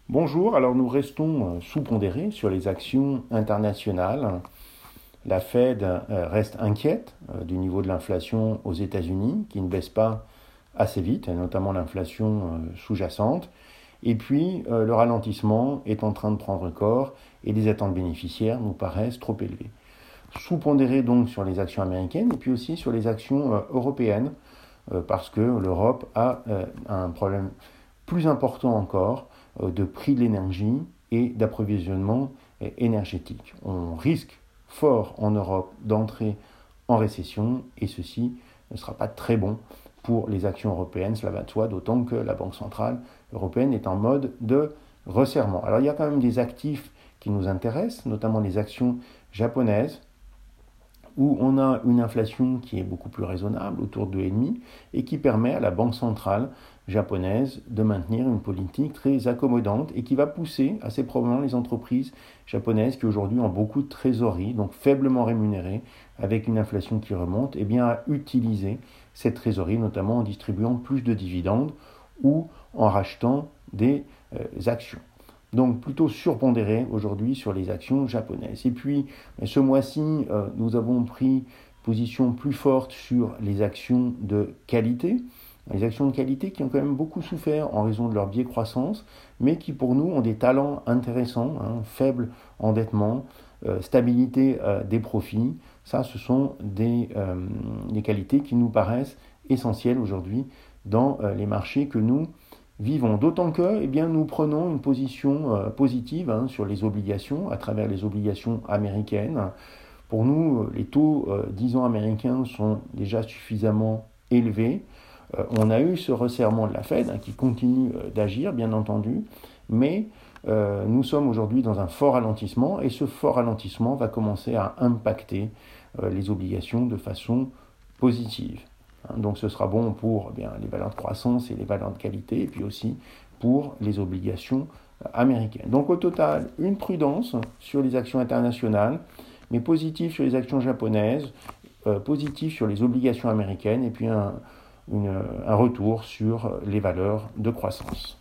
Bonjour, alors nous restons sous-pondérés sur les actions internationales. La Fed reste inquiète du niveau de l'inflation aux États-Unis, qui ne baisse pas assez vite, et notamment l'inflation sous-jacente. Et puis, le ralentissement est en train de prendre corps et les attentes bénéficiaires nous paraissent trop élevées. Sous-pondérés donc sur les actions américaines et puis aussi sur les actions européennes, parce que l'Europe a un problème plus important encore de prix de l'énergie et d'approvisionnement énergétique. On risque fort en Europe d'entrer en récession et ceci ne sera pas très bon pour les actions européennes, cela va de soi, d'autant que la Banque centrale européenne est en mode de resserrement. Alors il y a quand même des actifs qui nous intéressent, notamment les actions japonaises, où on a une inflation qui est beaucoup plus raisonnable, autour de 2,5, et qui permet à la Banque centrale japonaise de maintenir une politique très accommodante et qui va pousser assez probablement les entreprises japonaises qui aujourd'hui ont beaucoup de trésorerie, donc faiblement rémunérées, avec une inflation qui remonte, et bien à utiliser cette trésorerie, notamment en distribuant plus de dividendes ou en rachetant des actions. Donc plutôt surpondéré aujourd'hui sur les actions japonaises. Et puis ce mois-ci, nous avons pris position plus forte sur les actions de qualité. Les actions de qualité qui ont quand même beaucoup souffert en raison de leur biais croissance, mais qui pour nous ont des talents intéressants, faible endettement, stabilité des profits. Ça, ce sont des qualités qui nous paraissent essentielles aujourd'hui dans les marchés que nous vivons. D'autant que nous prenons une position positive sur les obligations, à travers les obligations américaines. Pour nous, les taux 10 ans américains sont déjà suffisamment élevés. On a eu ce resserrement de la Fed qui continue d'agir, bien entendu, mais nous sommes aujourd'hui dans un fort ralentissement et ce fort ralentissement va commencer à impacter les obligations de façon positive. Donc ce sera bon pour les valeurs de croissance et les valeurs de qualité, et puis aussi pour les obligations américaines. Donc au total, une prudence sur les actions internationales, mais positive sur les actions japonaises, positive sur les obligations américaines, et puis un retour sur les valeurs de croissance.